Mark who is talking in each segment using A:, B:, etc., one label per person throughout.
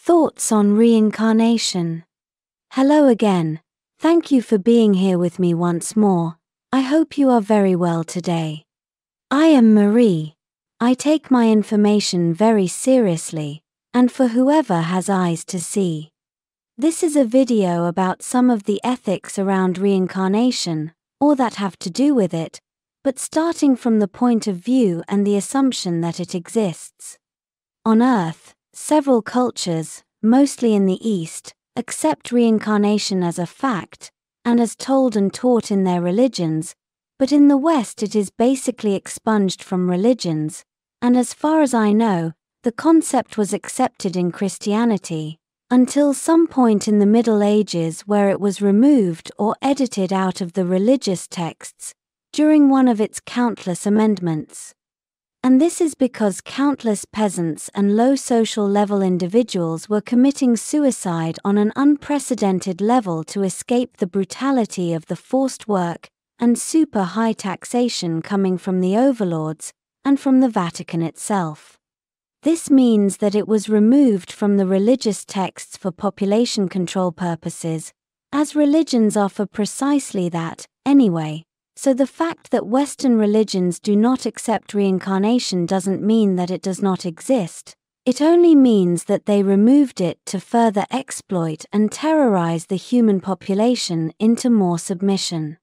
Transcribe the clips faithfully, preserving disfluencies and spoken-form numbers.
A: Thoughts on reincarnation. Hello again. Thank you for being here with me once more. I hope you are very well today. I am Marie. I take my information very seriously, and for whoever has eyes to see. This is a video about some of the ethics around reincarnation, or that have to do with it, but starting from the point of view and the assumption that it exists. On Earth, several cultures, mostly in the East, accept reincarnation as a fact, and as told and taught in their religions, but in the West it is basically expunged from religions, and as far as I know, the concept was accepted in Christianity, until some point in the Middle Ages where it was removed or edited out of the religious texts, during one of its countless amendments. And this is because countless peasants and low social level individuals were committing suicide on an unprecedented level to escape the brutality of the forced work and super high taxation coming from the overlords and from the Vatican itself. This means that it was removed from the religious texts for population control purposes, as religions are for precisely that, anyway. So the fact that Western religions do not accept reincarnation doesn't mean that it does not exist. It only means that they removed it to further exploit and terrorize the human population into more submission.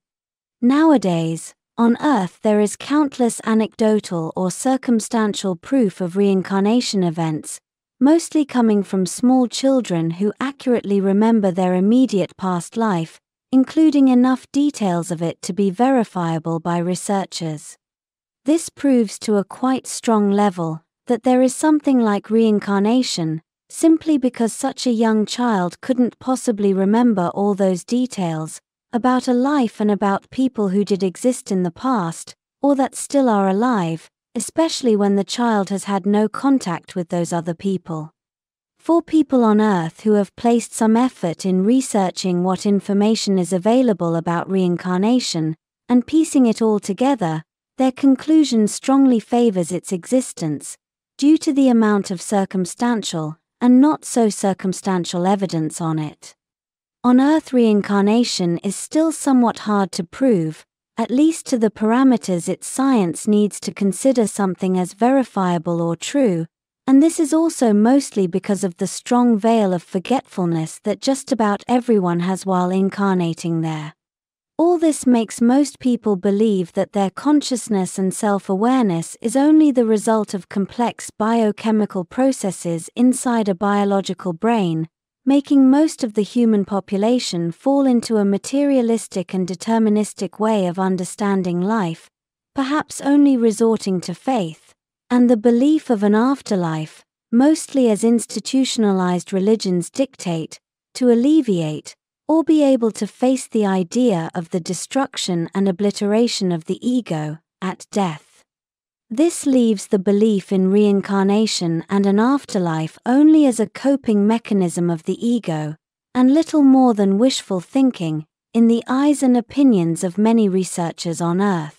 A: Nowadays, on Earth there is countless anecdotal or circumstantial proof of reincarnation events, mostly coming from small children who accurately remember their immediate past life, including enough details of it to be verifiable by researchers. This proves to a quite strong level that there is something like reincarnation, simply because such a young child couldn't possibly remember all those details about a life and about people who did exist in the past, or that still are alive, especially when the child has had no contact with those other people. For people on Earth who have placed some effort in researching what information is available about reincarnation and piecing it all together, their conclusion strongly favors its existence, due to the amount of circumstantial and not so circumstantial evidence on it. On Earth, reincarnation is still somewhat hard to prove, at least to the parameters its science needs to consider something as verifiable or true, and this is also mostly because of the strong veil of forgetfulness that just about everyone has while incarnating there. All this makes most people believe that their consciousness and self-awareness is only the result of complex biochemical processes inside a biological brain, making most of the human population fall into a materialistic and deterministic way of understanding life, perhaps only resorting to faith and the belief of an afterlife, mostly as institutionalized religions dictate, to alleviate, or be able to face the idea of the destruction and obliteration of the ego at death. This leaves the belief in reincarnation and an afterlife only as a coping mechanism of the ego, and little more than wishful thinking, in the eyes and opinions of many researchers on Earth.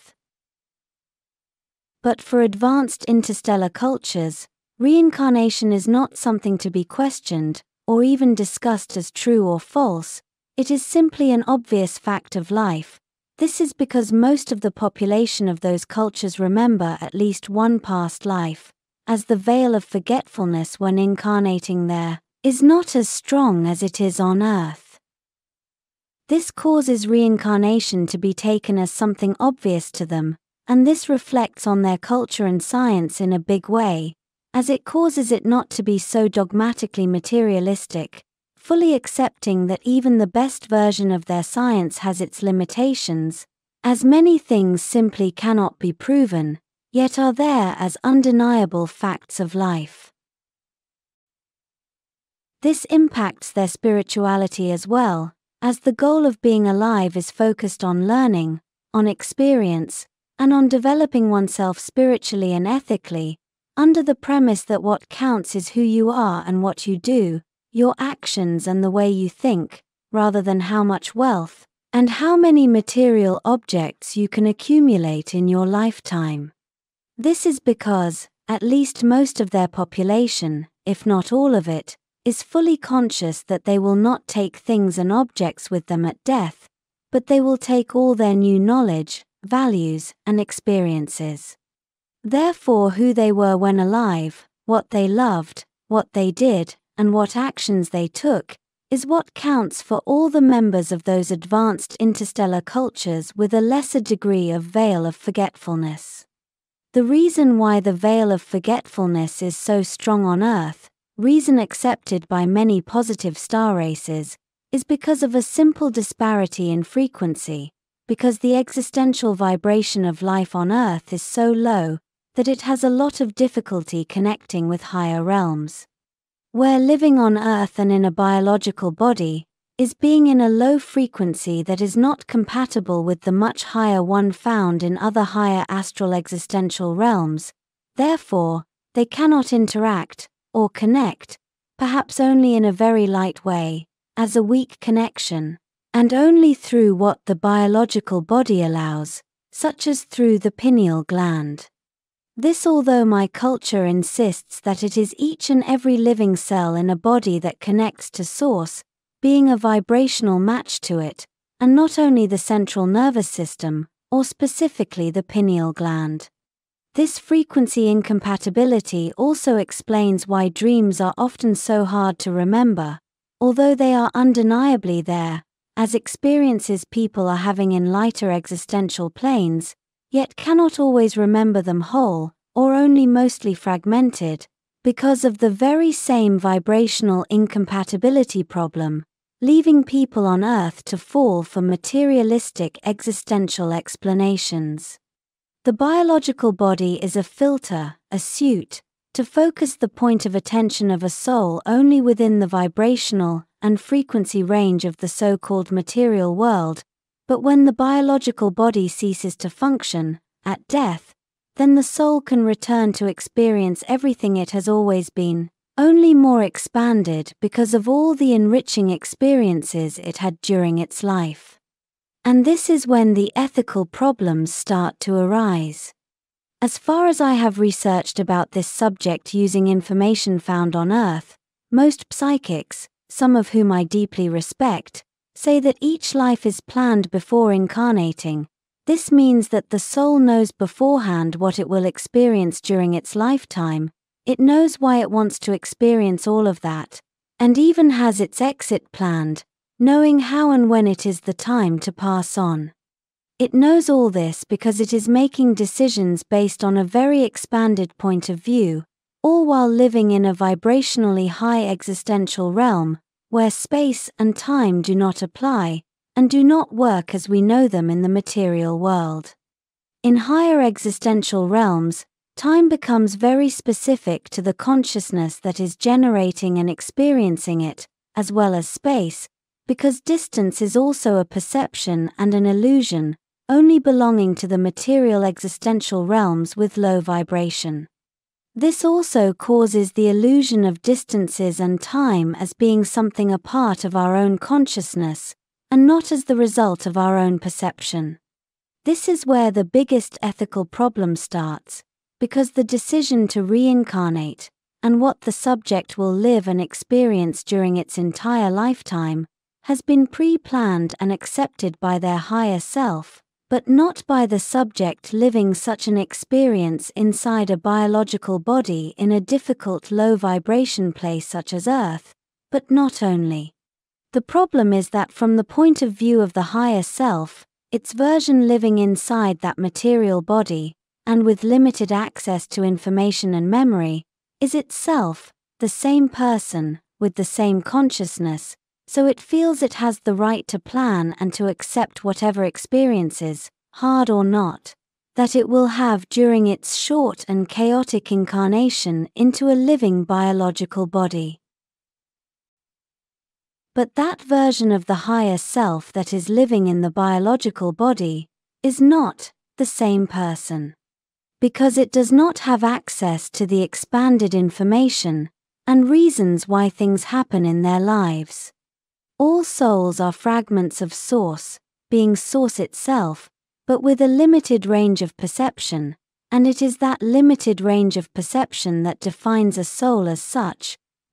A: But for advanced interstellar cultures, reincarnation is not something to be questioned, or even discussed as true or false. It is simply an obvious fact of life. This is because most of the population of those cultures remember at least one past life, as the veil of forgetfulness when incarnating there is not as strong as it is on Earth. This causes reincarnation to be taken as something obvious to them, and this reflects on their culture and science in a big way, as it causes it not to be so dogmatically materialistic, fully accepting that even the best version of their science has its limitations, as many things simply cannot be proven, yet are there as undeniable facts of life. This impacts their spirituality as well, as the goal of being alive is focused on learning, on experience, and on developing oneself spiritually and ethically, under the premise that what counts is who you are and what you do, your actions and the way you think, rather than how much wealth and how many material objects you can accumulate in your lifetime. This is because, at least most of their population, if not all of it, is fully conscious that they will not take things and objects with them at death, but they will take all their new knowledge, values, and experiences. Therefore, who they were when alive, what they loved, what they did, and what actions they took, is what counts for all the members of those advanced interstellar cultures with a lesser degree of veil of forgetfulness. The reason why the veil of forgetfulness is so strong on Earth, reason accepted by many positive star races, is because of a simple disparity in frequency, because the existential vibration of life on Earth is so low that it has a lot of difficulty connecting with higher realms. Where living on Earth and in a biological body is being in a low frequency that is not compatible with the much higher one found in other higher astral existential realms, therefore, they cannot interact, or connect, perhaps only in a very light way, as a weak connection, and only through what the biological body allows, such as through the pineal gland. This, although my culture insists that it is each and every living cell in a body that connects to Source, being a vibrational match to it, and not only the central nervous system, or specifically the pineal gland. This frequency incompatibility also explains why dreams are often so hard to remember, although they are undeniably there, as experiences people are having in lighter existential planes, yet cannot always remember them whole, or only mostly fragmented, because of the very same vibrational incompatibility problem, leaving people on Earth to fall for materialistic existential explanations. The biological body is a filter, a suit, to focus the point of attention of a soul only within the vibrational and frequency range of the so-called material world, but when the biological body ceases to function, at death, then the soul can return to experience everything it has always been, only more expanded because of all the enriching experiences it had during its life. And this is when the ethical problems start to arise. As far as I have researched about this subject using information found on Earth, most psychics, some of whom I deeply respect, say that each life is planned before incarnating. This means that the soul knows beforehand what it will experience during its lifetime, it knows why it wants to experience all of that, and even has its exit planned, knowing how and when it is the time to pass on. It knows all this because it is making decisions based on a very expanded point of view, all while living in a vibrationally high existential realm, where space and time do not apply, and do not work as we know them in the material world. In higher existential realms, time becomes very specific to the consciousness that is generating and experiencing it, as well as space, because distance is also a perception and an illusion, only belonging to the material existential realms with low vibration. This also causes the illusion of distances and time as being something a part of our own consciousness, and not as the result of our own perception. This is where the biggest ethical problem starts, because the decision to reincarnate, and what the subject will live and experience during its entire lifetime, has been pre-planned and accepted by their higher self, but not by the subject living such an experience inside a biological body in a difficult low-vibration place such as Earth, but not only. The problem is that from the point of view of the higher self, its version living inside that material body, and with limited access to information and memory, is itself the same person, with the same consciousness, so it feels it has the right to plan and to accept whatever experiences, hard or not, that it will have during its short and chaotic incarnation into a living biological body. But that version of the higher self that is living in the biological body is not the same person, because it does not have access to the expanded information and reasons why things happen in their lives. All souls are fragments of Source, being Source itself, but with a limited range of perception, and it is that limited range of perception that defines a soul as such,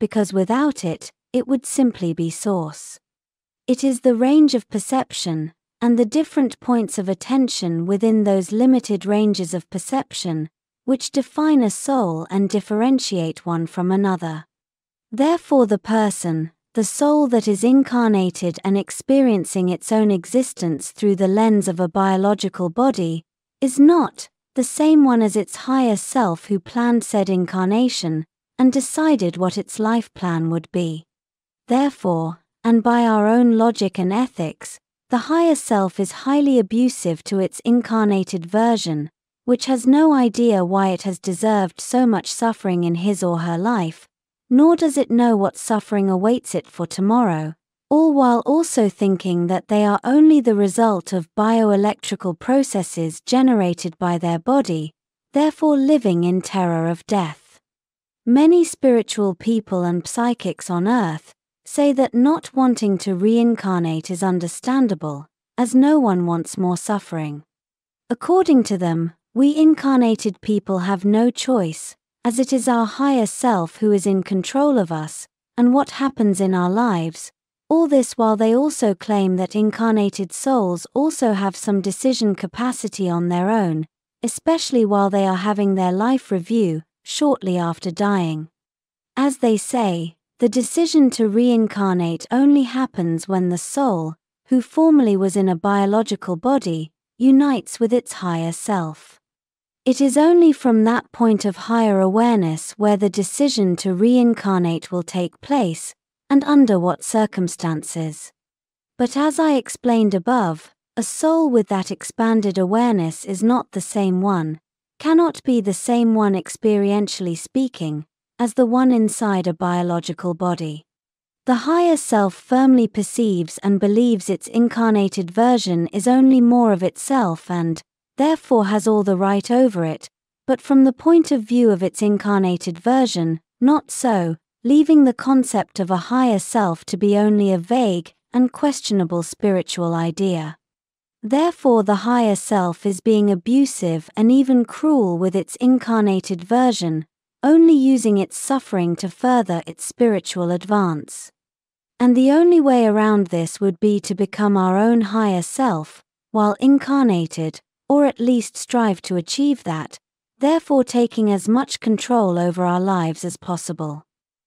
A: because without it, it would simply be source. It is the range of perception, and the different points of attention within those limited ranges of perception, which define a soul and differentiate one from another. Therefore the person, the soul that is incarnated and experiencing its own existence through the lens of a biological body, is not the same one as its higher self who planned said incarnation and decided what its life plan would be. Therefore, and by our own logic and ethics, the higher self is highly abusive to its incarnated version, which has no idea why it has deserved so much suffering in his or her life, nor does it know what suffering awaits it for tomorrow, all while also thinking that they are only the result of bioelectrical processes generated by their body, therefore living in terror of death. Many spiritual people and psychics on earth say that not wanting to reincarnate is understandable, as no one wants more suffering. According to them, we incarnated people have no choice, as it is our higher self who is in control of us, and what happens in our lives, all this while they also claim that incarnated souls also have some decision capacity on their own, especially while they are having their life review, shortly after dying. As they say, the decision to reincarnate only happens when the soul, who formerly was in a biological body, unites with its higher self. It is only from that point of higher awareness where the decision to reincarnate will take place, and under what circumstances. But as I explained above, a soul with that expanded awareness is not the same one, cannot be the same one experientially speaking, as the one inside a biological body. The higher self firmly perceives and believes its incarnated version is only more of itself and, therefore has all the right over it, but from the point of view of its incarnated version, not so, leaving the concept of a higher self to be only a vague and questionable spiritual idea. Therefore the higher self is being abusive and even cruel with its incarnated version, only using its suffering to further its spiritual advance. And the only way around this would be to become our own higher self, while incarnated, or at least strive to achieve that, therefore taking as much control over our lives as possible.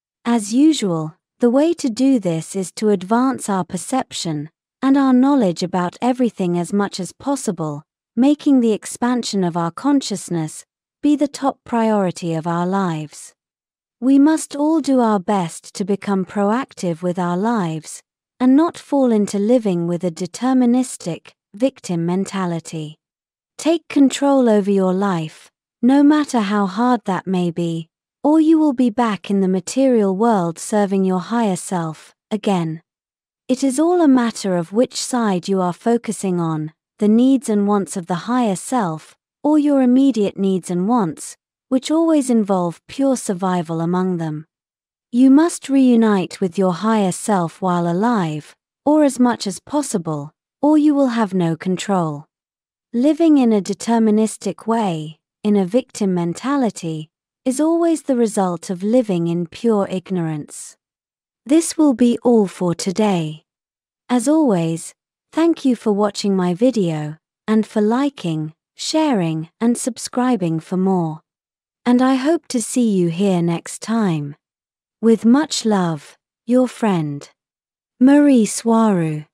A: As usual, the way to do this is to advance our perception and our knowledge about everything as much as possible, making the expansion of our consciousness be the top priority of our lives. We must all do our best to become proactive with our lives, and not fall into living with a deterministic, victim mentality. Take control over your life, no matter how hard that may be, or you will be back in the material world serving your higher self, again. It is all a matter of which side you are focusing on, the needs and wants of the higher self, or your immediate needs and wants, which always involve pure survival among them. You must reunite with your higher self while alive, or as much as possible, or you will have no control. Living in a deterministic way, in a victim mentality, is always the result of living in pure ignorance. This will be all for today. As always, thank you for watching my video, and for liking, sharing, and subscribing for more. And I hope to see you here next time. With much love, your friend, Marie Soirou.